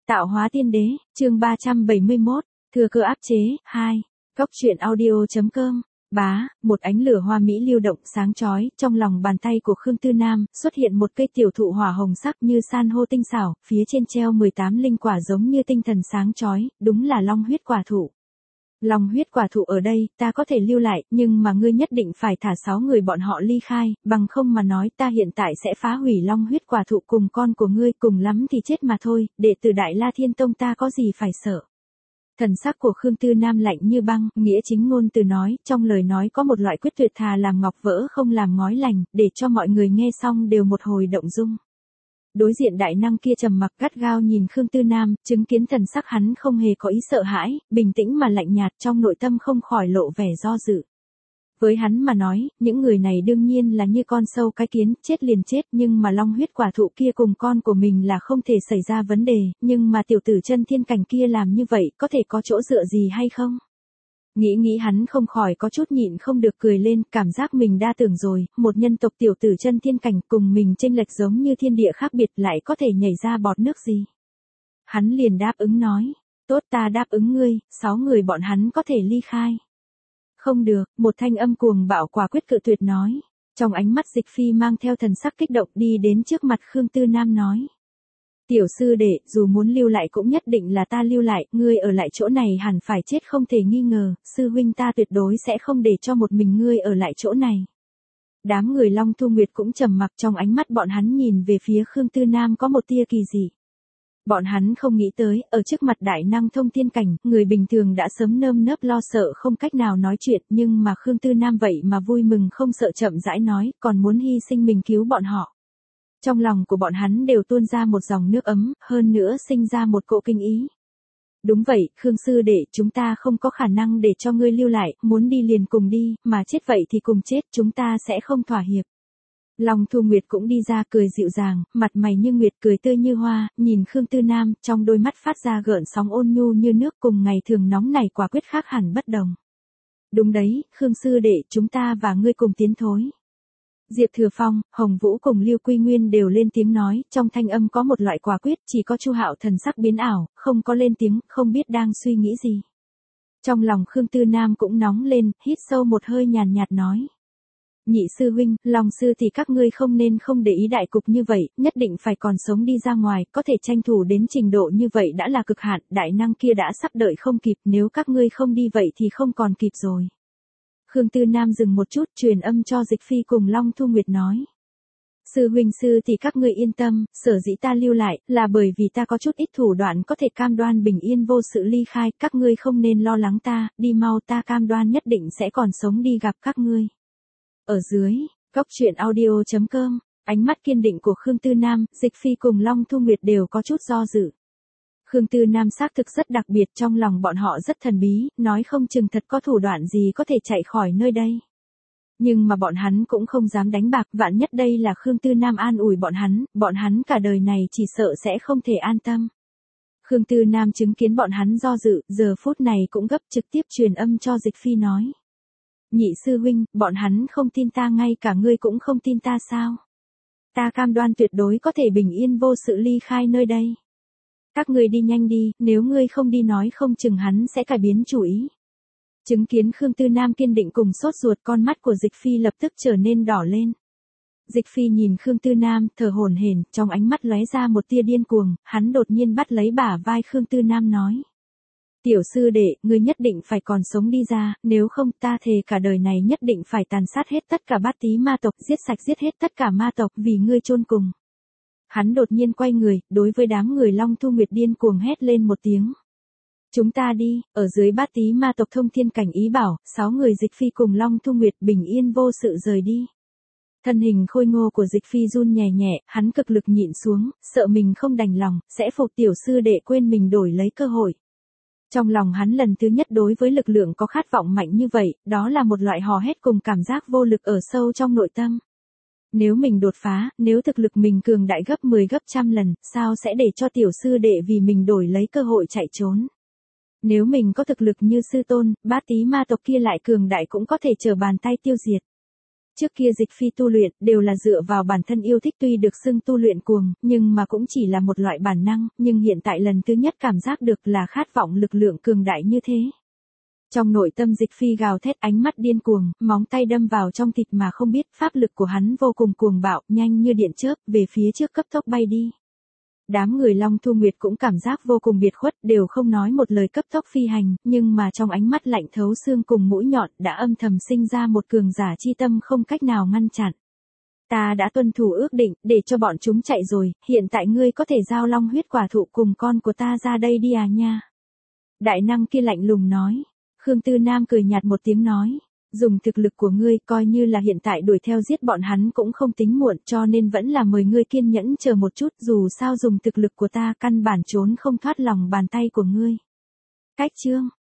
Tạo hóa tiên đế, chương 371, thừa cơ áp chế, 2. Cốc truyện audio.com. Một ánh lửa hoa mỹ lưu động sáng chói, trong lòng bàn tay của Khương Tư Nam, xuất hiện một cây tiểu thụ hỏa hồng sắc như san hô tinh xảo, phía trên treo 18 linh quả giống như tinh thần sáng chói, đúng là long huyết quả thụ. Long huyết quả thụ ở đây, ta có thể lưu lại, nhưng mà ngươi nhất định phải thả 6 người bọn họ ly khai, bằng không mà nói ta hiện tại sẽ phá hủy long huyết quả thụ cùng con của ngươi, cùng lắm thì chết mà thôi, đệ tử Đại La Thiên Tông ta có gì phải sợ. Thần sắc của Khương Tư Nam lạnh như băng, nghĩa chính ngôn từ nói, trong lời nói có một loại quyết tuyệt thà làm ngọc vỡ không làm ngói lành, để cho mọi người nghe xong đều một hồi động dung. Đối diện đại năng kia trầm mặc gắt gao nhìn Khương Tư Nam, chứng kiến thần sắc hắn không hề có ý sợ hãi, bình tĩnh mà lạnh nhạt, trong nội tâm không khỏi lộ vẻ do dự. Với hắn mà nói, những người này đương nhiên là như con sâu cái kiến, chết liền chết, nhưng mà long huyết quả thụ kia cùng con của mình là không thể xảy ra vấn đề, nhưng mà tiểu tử chân thiên cảnh kia làm như vậy có thể có chỗ dựa gì hay không? Nghĩ hắn không khỏi có chút nhịn không được cười lên, cảm giác mình đa tưởng rồi, một nhân tộc tiểu tử chân thiên cảnh cùng mình chênh lệch giống như thiên địa khác biệt lại có thể nhảy ra bọt nước gì. Hắn liền đáp ứng nói, tốt ta đáp ứng ngươi, 6 người bọn hắn có thể ly khai. Không được, một thanh âm cuồng bạo quả quyết cự tuyệt nói. Trong ánh mắt Dịch Phi mang theo thần sắc kích động đi đến trước mặt Khương Tư Nam nói. Tiểu sư đệ, dù muốn lưu lại cũng nhất định là ta lưu lại, ngươi ở lại chỗ này hẳn phải chết không thể nghi ngờ, sư huynh ta tuyệt đối sẽ không để cho một mình ngươi ở lại chỗ này. Đám người Long Thu Nguyệt cũng trầm mặc, trong ánh mắt bọn hắn nhìn về phía Khương Tư Nam có một tia kỳ dị. Bọn hắn không nghĩ tới, ở trước mặt đại năng thông thiên cảnh, người bình thường đã sớm nơm nớp lo sợ không cách nào nói chuyện, nhưng mà Khương Tư Nam vậy mà vui mừng không sợ chậm rãi nói, còn muốn hy sinh mình cứu bọn họ. Trong lòng của bọn hắn đều tuôn ra một dòng nước ấm, hơn nữa sinh ra một cỗ kinh ý. Đúng vậy, Khương sư đệ, chúng ta không có khả năng để cho ngươi lưu lại, muốn đi liền cùng đi, mà chết vậy thì cùng chết, chúng ta sẽ không thỏa hiệp. Long Thu Nguyệt cũng đi ra cười dịu dàng, mặt mày như nguyệt cười tươi như hoa, nhìn Khương Tư Nam, trong đôi mắt phát ra gợn sóng ôn nhu như nước, cùng ngày thường nóng này quả quyết khác hẳn bất đồng. Đúng đấy, Khương sư đệ, chúng ta và ngươi cùng tiến thối. Diệp Thừa Phong, Hồng Vũ cùng Lưu Quy Nguyên đều lên tiếng nói, trong thanh âm có một loại quả quyết, chỉ có Chu Hạo thần sắc biến ảo, không có lên tiếng, không biết đang suy nghĩ gì. Trong lòng Khương Tư Nam cũng nóng lên, hít sâu một hơi nhàn nhạt nói. Nhị sư huynh, Long sư thì các ngươi không nên không để ý đại cục như vậy, nhất định phải còn sống đi ra ngoài, có thể tranh thủ đến trình độ như vậy đã là cực hạn, đại năng kia đã sắp đợi không kịp, nếu các ngươi không đi vậy thì không còn kịp rồi. Khương Tư Nam dừng một chút, truyền âm cho Dịch Phi cùng Long Thu Nguyệt nói. Sư huynh sư thì các ngươi yên tâm, sở dĩ ta lưu lại, là bởi vì ta có chút ít thủ đoạn có thể cam đoan bình yên vô sự ly khai, các ngươi không nên lo lắng ta, đi mau, ta cam đoan nhất định sẽ còn sống đi gặp các ngươi. Ở dưới, Cốc truyện audio.com, ánh mắt kiên định của Khương Tư Nam, Dịch Phi cùng Long Thu Nguyệt đều có chút do dự. Khương Tư Nam xác thực rất đặc biệt, trong lòng bọn họ rất thần bí, nói không chừng thật có thủ đoạn gì có thể chạy khỏi nơi đây. Nhưng mà bọn hắn cũng không dám đánh bạc, vạn nhất đây là Khương Tư Nam an ủi bọn hắn cả đời này chỉ sợ sẽ không thể an tâm. Khương Tư Nam chứng kiến bọn hắn do dự, giờ phút này cũng gấp trực tiếp truyền âm cho Dịch Phi nói. Nhị sư huynh, bọn hắn không tin ta, ngay cả ngươi cũng không tin ta sao? Ta cam đoan tuyệt đối có thể bình yên vô sự ly khai nơi đây. Các ngươi đi nhanh đi, nếu ngươi không đi nói không chừng hắn sẽ cải biến chủ ý. Chứng kiến Khương Tư Nam kiên định cùng sốt ruột, con mắt của Dịch Phi lập tức trở nên đỏ lên. Dịch Phi nhìn Khương Tư Nam, thở hổn hển, trong ánh mắt lóe ra một tia điên cuồng, hắn đột nhiên bắt lấy bả vai Khương Tư Nam nói. Tiểu sư đệ, ngươi nhất định phải còn sống đi ra, nếu không ta thề cả đời này nhất định phải tàn sát hết tất cả bát tí ma tộc, giết hết tất cả ma tộc vì ngươi chôn cùng. Hắn đột nhiên quay người, đối với đám người Long Thu Nguyệt điên cuồng hét lên một tiếng. Chúng ta đi, ở dưới bát tí ma tộc thông thiên cảnh ý bảo, 6 người Dịch Phi cùng Long Thu Nguyệt bình yên vô sự rời đi. Thân hình khôi ngô của Dịch Phi run nhẹ nhẹ, hắn cực lực nhịn xuống, sợ mình không đành lòng, sẽ phục tiểu sư đệ quên mình đổi lấy cơ hội. Trong lòng hắn lần thứ nhất đối với lực lượng có khát vọng mạnh như vậy, đó là một loại hò hét cùng cảm giác vô lực ở sâu trong nội tâm. Nếu mình đột phá, nếu thực lực mình cường đại gấp 10 gấp trăm lần, sao sẽ để cho tiểu sư đệ vì mình đổi lấy cơ hội chạy trốn? Nếu mình có thực lực như sư tôn, bát tí ma tộc kia lại cường đại cũng có thể trở bàn tay tiêu diệt. Trước kia Dịch Phi tu luyện đều là dựa vào bản thân yêu thích, tuy được xưng tu luyện cuồng, nhưng mà cũng chỉ là một loại bản năng, nhưng hiện tại lần thứ nhất cảm giác được là khát vọng lực lượng cường đại như thế. Trong nội tâm Dịch Phi gào thét, ánh mắt điên cuồng, móng tay đâm vào trong thịt mà không biết, pháp lực của hắn vô cùng cuồng bạo, nhanh như điện chớp, về phía trước cấp tốc bay đi. Đám người Long Thu Nguyệt cũng cảm giác vô cùng biệt khuất, đều không nói một lời cấp tốc phi hành, nhưng mà trong ánh mắt lạnh thấu xương cùng mũi nhọn đã âm thầm sinh ra một cường giả chi tâm không cách nào ngăn chặn. Ta đã tuân thủ ước định, để cho bọn chúng chạy rồi, hiện tại ngươi có thể giao long huyết quả thụ cùng con của ta ra đây đi à nha. Đại năng kia lạnh lùng nói. Khương Tư Nam cười nhạt một tiếng nói. Dùng thực lực của ngươi coi như là hiện tại đuổi theo giết bọn hắn cũng không tính muộn, cho nên vẫn là mời ngươi kiên nhẫn chờ một chút, dù sao dùng thực lực của ta căn bản trốn không thoát lòng bàn tay của ngươi. Cách chương